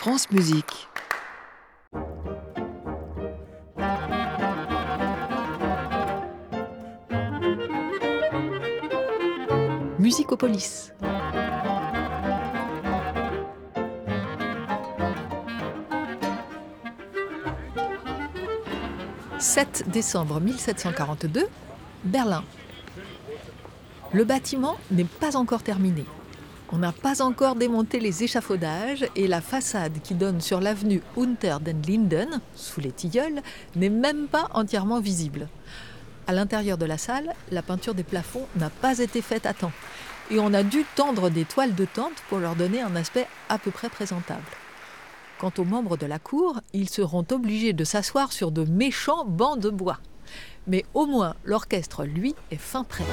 France Musique. Musicopolis. « 7 décembre 1742, Berlin. Le bâtiment n'est pas encore terminé. On n'a pas encore démonté les échafaudages et la façade qui donne sur l'avenue Unter den Linden, sous les tilleuls, n'est même pas entièrement visible. À l'intérieur de la salle, la peinture des plafonds n'a pas été faite à temps et on a dû tendre des toiles de tente pour leur donner un aspect à peu près présentable. Quant aux membres de la cour, ils seront obligés de s'asseoir sur de méchants bancs de bois. Mais au moins, l'orchestre, lui, est fin prêt.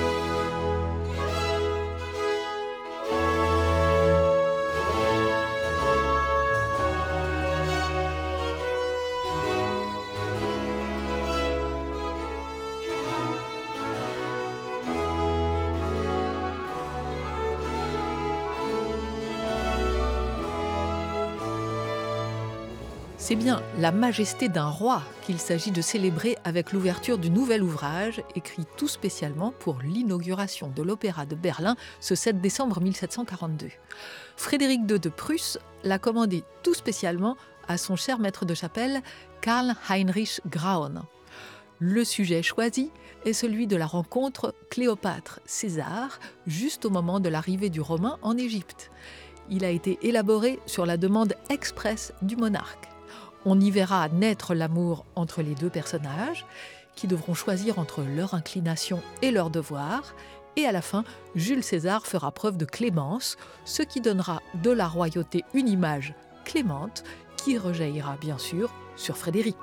C'est bien la majesté d'un roi qu'il s'agit de célébrer avec l'ouverture du nouvel ouvrage, écrit tout spécialement pour l'inauguration de l'Opéra de Berlin ce 7 décembre 1742. Frédéric II de Prusse l'a commandé tout spécialement à son cher maître de chapelle, Karl Heinrich Graun. Le sujet choisi est celui de la rencontre Cléopâtre-César, juste au moment de l'arrivée du Romain en Égypte. Il a été élaboré sur la demande expresse du monarque. On y verra naître l'amour entre les deux personnages, qui devront choisir entre leur inclination et leur devoir. Et à la fin, Jules César fera preuve de clémence, ce qui donnera de la royauté une image clémente, qui rejaillira bien sûr sur Frédéric.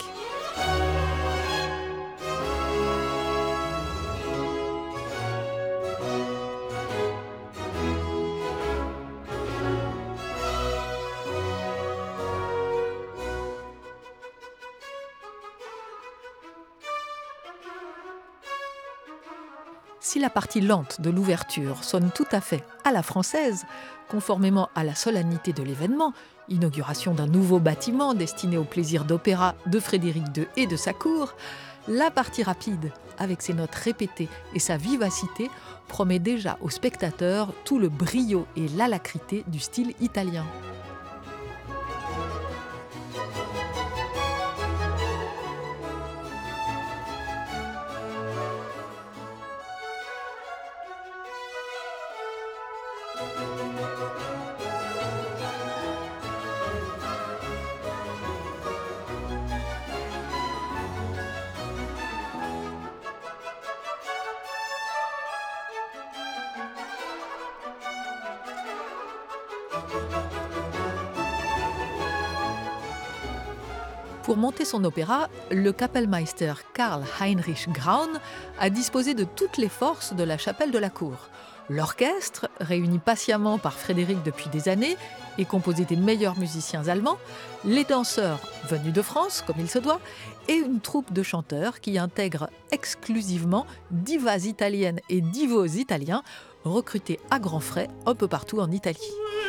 Si la partie lente de l'ouverture sonne tout à fait à la française, conformément à la solennité de l'événement, inauguration d'un nouveau bâtiment destiné au plaisir d'opéra de Frédéric II et de sa cour, la partie rapide, avec ses notes répétées et sa vivacité, promet déjà aux spectateurs tout le brio et l'alacrité du style italien. Pour monter son opéra, le Kapellmeister Karl Heinrich Graun a disposé de toutes les forces de la chapelle de la cour. L'orchestre, réuni patiemment par Frédéric depuis des années et composé des meilleurs musiciens allemands, les danseurs venus de France, comme il se doit, et une troupe de chanteurs qui intègre exclusivement divas italiennes et divos italiens recrutés à grands frais un peu partout en Italie.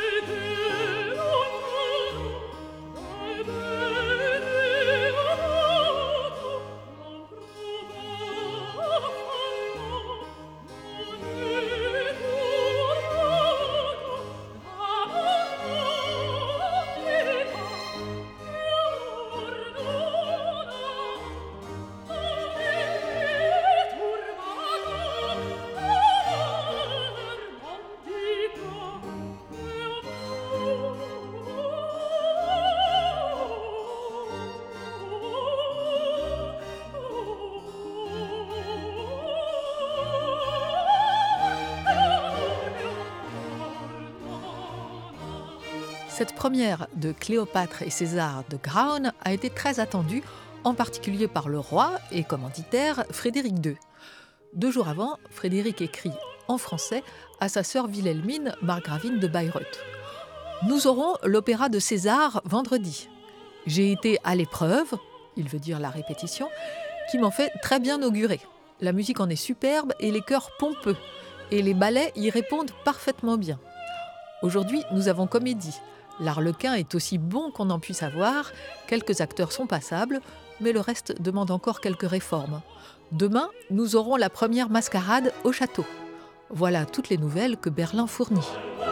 Cette première de Cléopâtre et César de Graun a été très attendue, en particulier par le roi et commanditaire Frédéric II. 2 jours avant, Frédéric écrit en français à sa sœur Wilhelmine, margravine de Bayreuth. « Nous aurons l'opéra de César vendredi. J'ai été à l'épreuve, il veut dire la répétition, qui m'en fait très bien augurer. La musique en est superbe et les chœurs pompeux. Et les ballets y répondent parfaitement bien. Aujourd'hui, nous avons comédie. L'Arlequin est aussi bon qu'on en puisse avoir, quelques acteurs sont passables, mais le reste demande encore quelques réformes. Demain, nous aurons la première mascarade au château. Voilà toutes les nouvelles que Berlin fournit.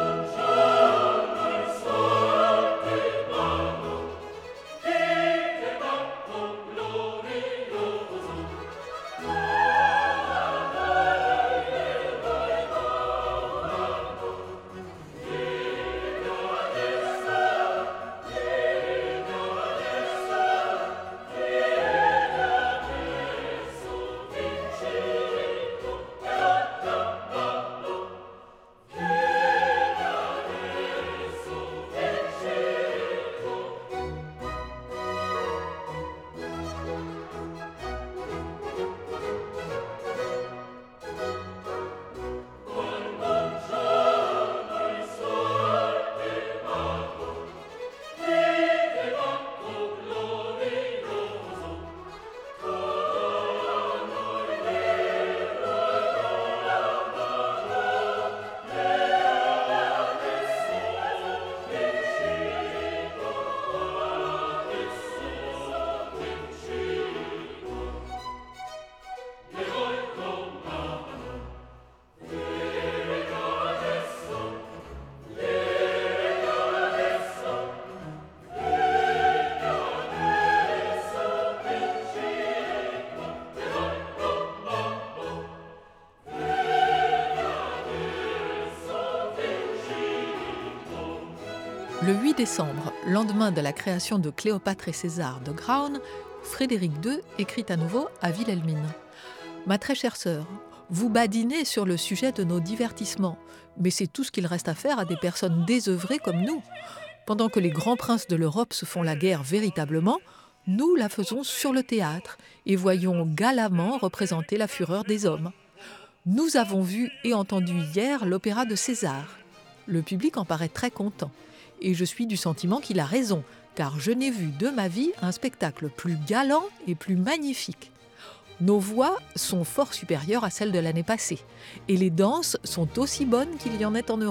Le 8 décembre, lendemain de la création de Cléopâtre et César de Graun, Frédéric II écrit à nouveau à Wilhelmine. « Ma très chère sœur, vous badinez sur le sujet de nos divertissements, mais c'est tout ce qu'il reste à faire à des personnes désœuvrées comme nous. Pendant que les grands princes de l'Europe se font la guerre véritablement, nous la faisons sur le théâtre et voyons galamment représenter la fureur des hommes. Nous avons vu et entendu hier l'opéra de César. Le public en paraît très content. Et je suis du sentiment qu'il a raison, car je n'ai vu de ma vie un spectacle plus galant et plus magnifique. Nos voix sont fort supérieures à celles de l'année passée, et les danses sont aussi bonnes qu'il y en ait en Europe. »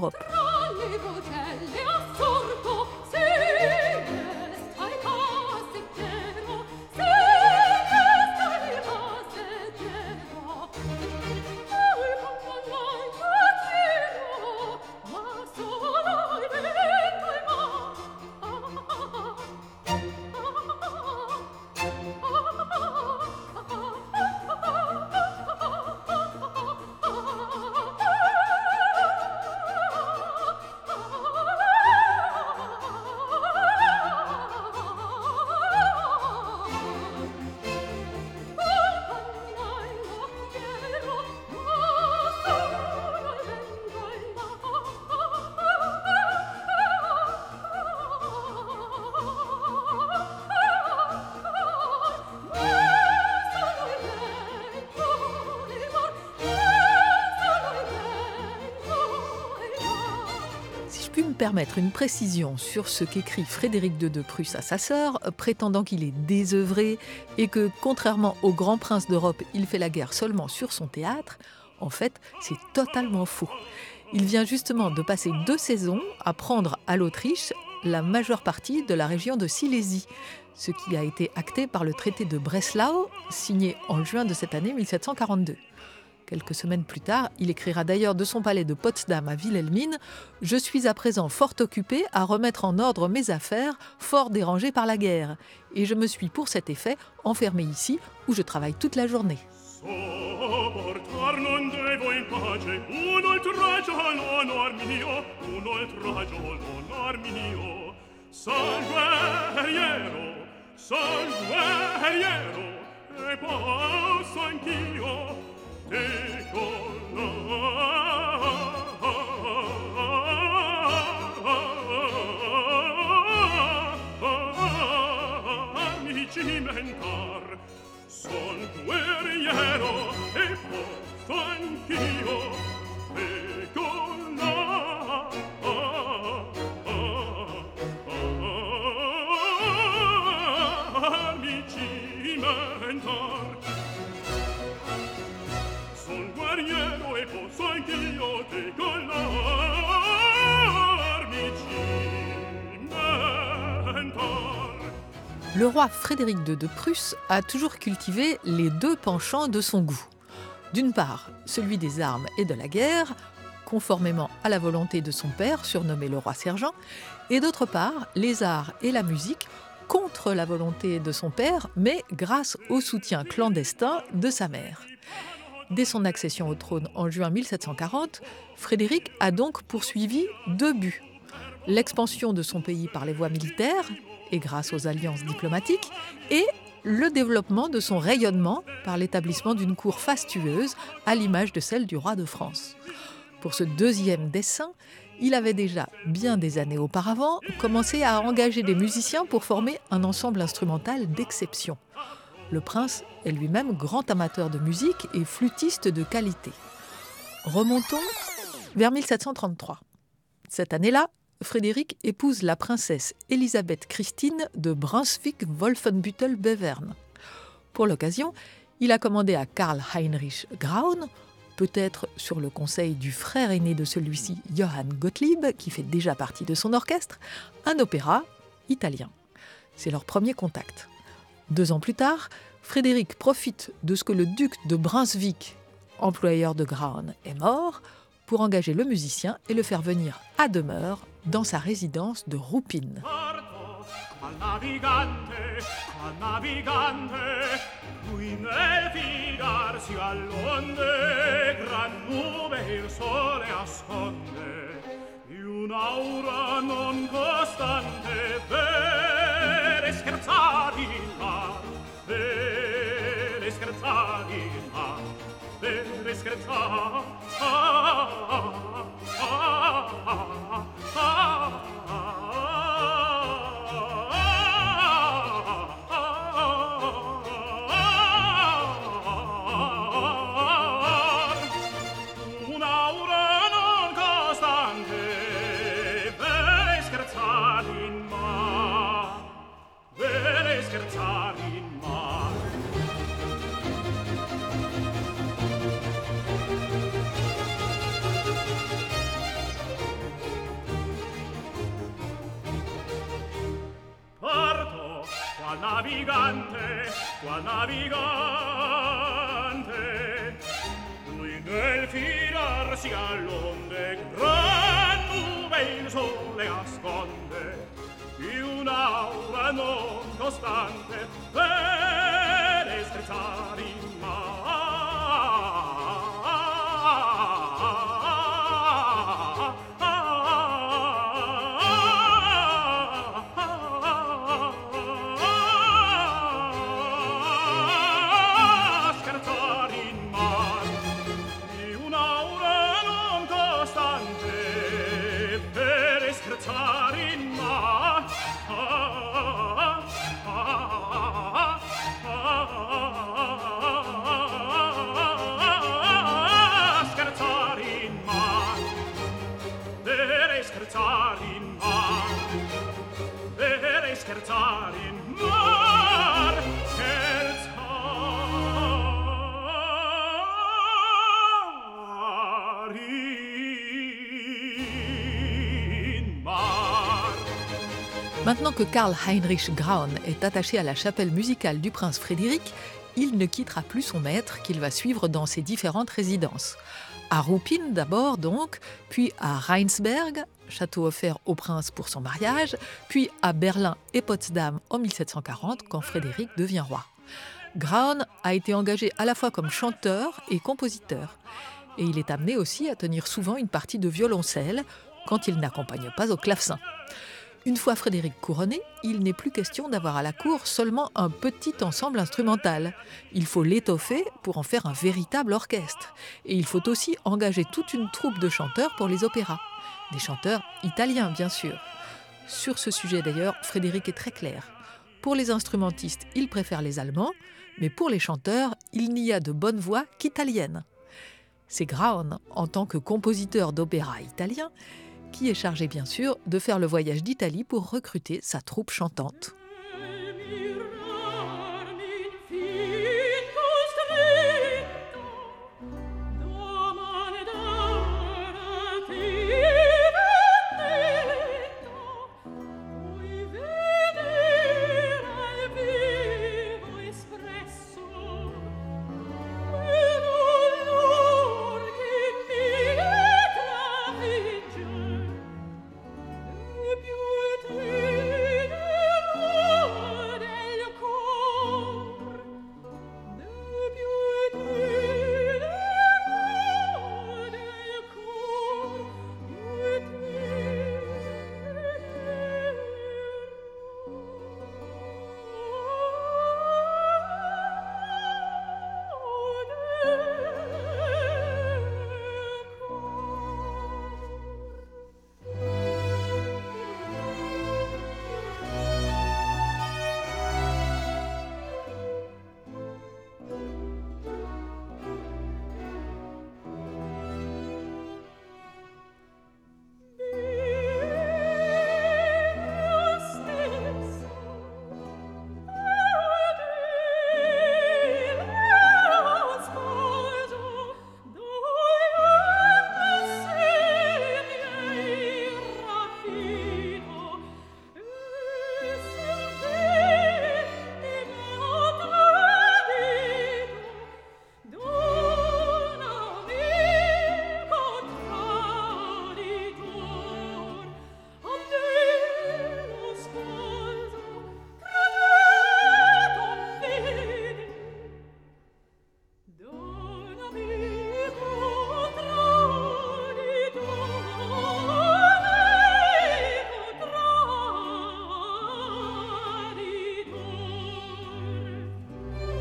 Permettre une précision sur ce qu'écrit Frédéric II de Prusse à sa sœur, prétendant qu'il est désœuvré et que, contrairement au grand prince d'Europe, il fait la guerre seulement sur son théâtre, en fait, c'est totalement faux. Il vient justement de passer 2 saisons à prendre à l'Autriche la majeure partie de la région de Silésie, ce qui a été acté par le traité de Breslau, signé en juin de cette année 1742. Quelques semaines plus tard, il écrira d'ailleurs de son palais de Potsdam à Wilhelmine « Je suis à présent fort occupé à remettre en ordre mes affaires, fort dérangé par la guerre. Et je me suis pour cet effet enfermé ici, où je travaille toute la journée. » Son guerriero e posso anch'io mi cimentar. Son guerriero e posso anch'io decollar mi cimentar. Le roi Frédéric II de Prusse a toujours cultivé les deux penchants de son goût. D'une part, celui des armes et de la guerre, conformément à la volonté de son père, surnommé le roi sergent, et d'autre part, les arts et la musique, contre la volonté de son père, mais grâce au soutien clandestin de sa mère. Dès son accession au trône en juin 1740, Frédéric a donc poursuivi deux buts. L'expansion de son pays par les voies militaires, et grâce aux alliances diplomatiques, et le développement de son rayonnement par l'établissement d'une cour fastueuse à l'image de celle du roi de France. Pour ce deuxième dessein, il avait déjà, bien des années auparavant, commencé à engager des musiciens pour former un ensemble instrumental d'exception. Le prince est lui-même grand amateur de musique et flûtiste de qualité. Remontons vers 1733. Cette année-là, Frédéric épouse la princesse Élisabeth Christine de Brunswick-Wolfenbüttel-Bevern. Pour l'occasion, il a commandé à Karl Heinrich Graun, peut-être sur le conseil du frère aîné de celui-ci, Johann Gottlieb, qui fait déjà partie de son orchestre, un opéra italien. C'est leur premier contact. 2 ans plus tard, Frédéric profite de ce que le duc de Brunswick, employeur de Graun, est mort, pour engager le musicien et le faire venir à demeure dans sa résidence de Ruppin. Qual navigante, lui nel firarsi all'onde, gran nube il sole asconde, di un'aura non costante, per scherzare in mar. Maintenant que Karl Heinrich Graun est attaché à la chapelle musicale du prince Frédéric, il ne quittera plus son maître qu'il va suivre dans ses différentes résidences. À Ruppin d'abord donc, puis à Rheinsberg, château offert au prince pour son mariage, puis à Berlin et Potsdam en 1740 quand Frédéric devient roi. Graun a été engagé à la fois comme chanteur et compositeur. Et il est amené aussi à tenir souvent une partie de violoncelle quand il n'accompagne pas au clavecin. Une fois Frédéric couronné, il n'est plus question d'avoir à la cour seulement un petit ensemble instrumental. Il faut l'étoffer pour en faire un véritable orchestre. Et il faut aussi engager toute une troupe de chanteurs pour les opéras. Des chanteurs italiens, bien sûr. Sur ce sujet d'ailleurs, Frédéric est très clair. Pour les instrumentistes, il préfère les Allemands, mais pour les chanteurs, il n'y a de bonne voix qu'italienne. C'est Graun, en tant que compositeur d'opéra italien, qui est chargé bien sûr de faire le voyage d'Italie pour recruter sa troupe chantante.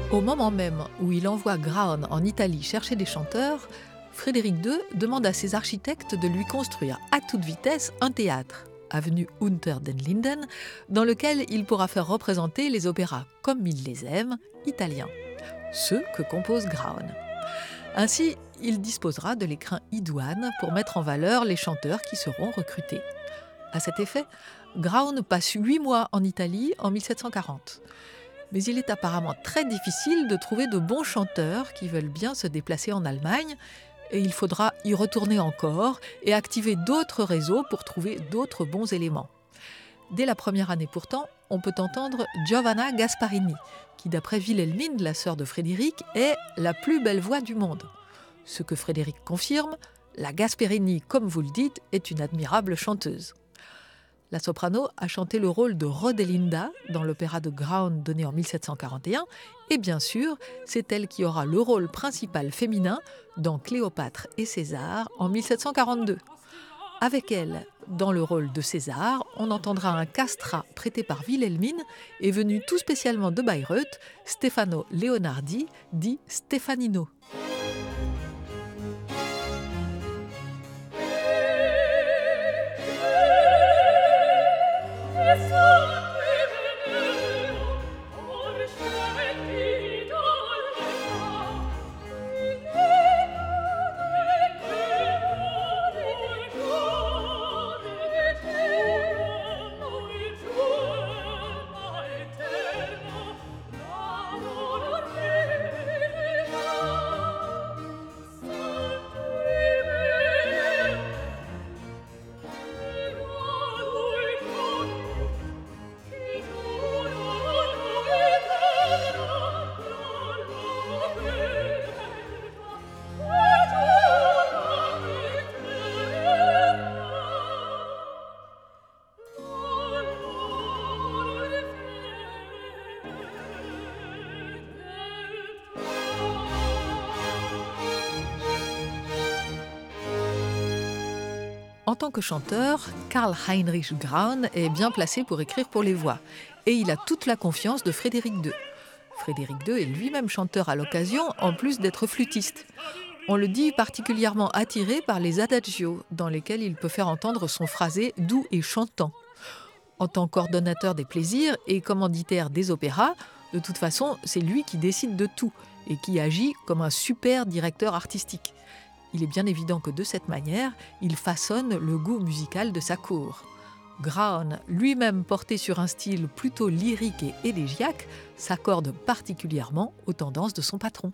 Au moment même où il envoie Graun en Italie chercher des chanteurs, Frédéric II demande à ses architectes de lui construire à toute vitesse un théâtre, avenue Unter den Linden, dans lequel il pourra faire représenter les opéras comme il les aime, italiens, ceux que compose Graun. Ainsi, il disposera de l'écrin idoine pour mettre en valeur les chanteurs qui seront recrutés. À cet effet, Graun passe 8 mois en Italie en 1740. Mais il est apparemment très difficile de trouver de bons chanteurs qui veulent bien se déplacer en Allemagne, et il faudra y retourner encore et activer d'autres réseaux pour trouver d'autres bons éléments. Dès la première année pourtant, on peut entendre Giovanna Gasparini, qui d'après Wilhelmine, la sœur de Frédéric, est la plus belle voix du monde. Ce que Frédéric confirme, la Gasparini, comme vous le dites, est une admirable chanteuse. La soprano a chanté le rôle de Rodelinda dans l'opéra de Graun donné en 1741 et bien sûr, c'est elle qui aura le rôle principal féminin dans Cléopâtre et César en 1742. Avec elle, dans le rôle de César, on entendra un castrat prêté par Wilhelmine et venu tout spécialement de Bayreuth, Stefano Leonardi, dit Stefanino. En tant que chanteur, Karl Heinrich Graun est bien placé pour écrire pour les voix et il a toute la confiance de Frédéric II. Frédéric II est lui-même chanteur à l'occasion, en plus d'être flûtiste. On le dit particulièrement attiré par les adagios, dans lesquels il peut faire entendre son phrasé doux et chantant. En tant qu'ordonnateur des plaisirs et commanditaire des opéras, de toute façon, c'est lui qui décide de tout et qui agit comme un super directeur artistique. Il est bien évident que de cette manière, il façonne le goût musical de sa cour. Graun, lui-même porté sur un style plutôt lyrique et élégiaque, s'accorde particulièrement aux tendances de son patron.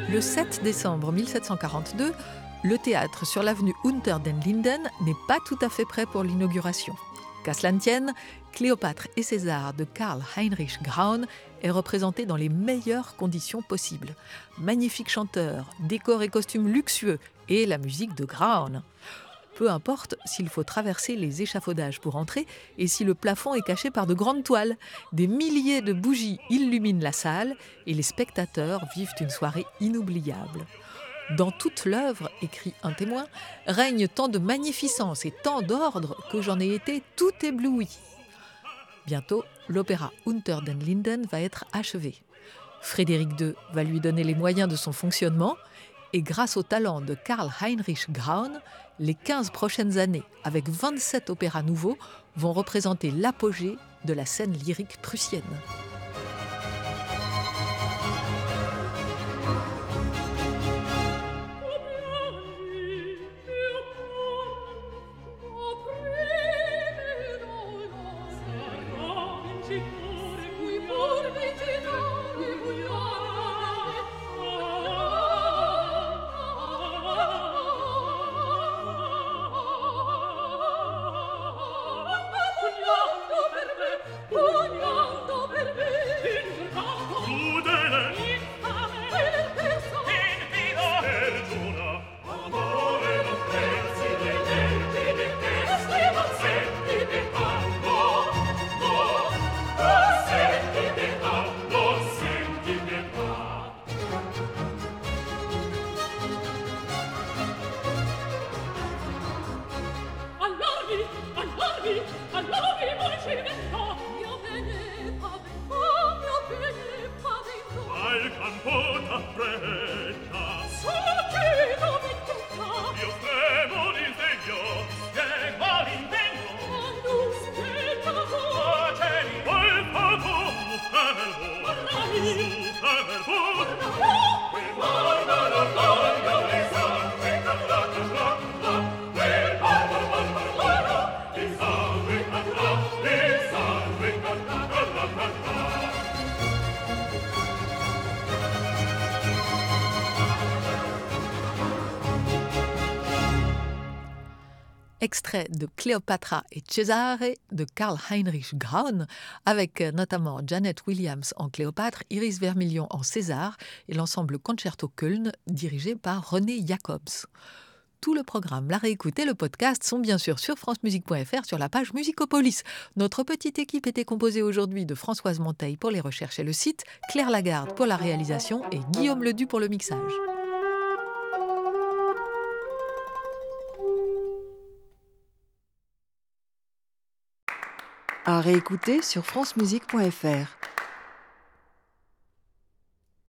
Le 7 décembre 1742, le théâtre sur l'avenue Unter den Linden n'est pas tout à fait prêt pour l'inauguration. Qu'à cela ne tienne, Cléopâtre et César de Karl Heinrich Graun est représenté dans les meilleures conditions possibles. Magnifiques chanteurs, décors et costumes luxueux et la musique de Graun. Peu importe s'il faut traverser les échafaudages pour entrer et si le plafond est caché par de grandes toiles. Des milliers de bougies illuminent la salle et les spectateurs vivent une soirée inoubliable. Dans toute l'œuvre, écrit un témoin, règne tant de magnificence et tant d'ordre que j'en ai été tout ébloui. Bientôt, l'opéra Unter den Linden va être achevé. Frédéric II va lui donner les moyens de son fonctionnement et grâce au talent de Karl Heinrich Graun, les 15 prochaines années, avec 27 opéras nouveaux, vont représenter l'apogée de la scène lyrique prussienne. Extrait de Cléopatra et Cesare de Karl Heinrich Graun, avec notamment Janet Williams en Cléopâtre, Iris Vermilion en César et l'ensemble Concerto Köln dirigé par René Jacobs. Tout le programme, la réécoute et le podcast sont bien sûr sur francemusique.fr sur la page Musicopolis. Notre petite équipe était composée aujourd'hui de Françoise Monteil pour les recherches et le site, Claire Lagarde pour la réalisation et Guillaume Ledu pour le mixage. À réécouter sur francemusique.fr.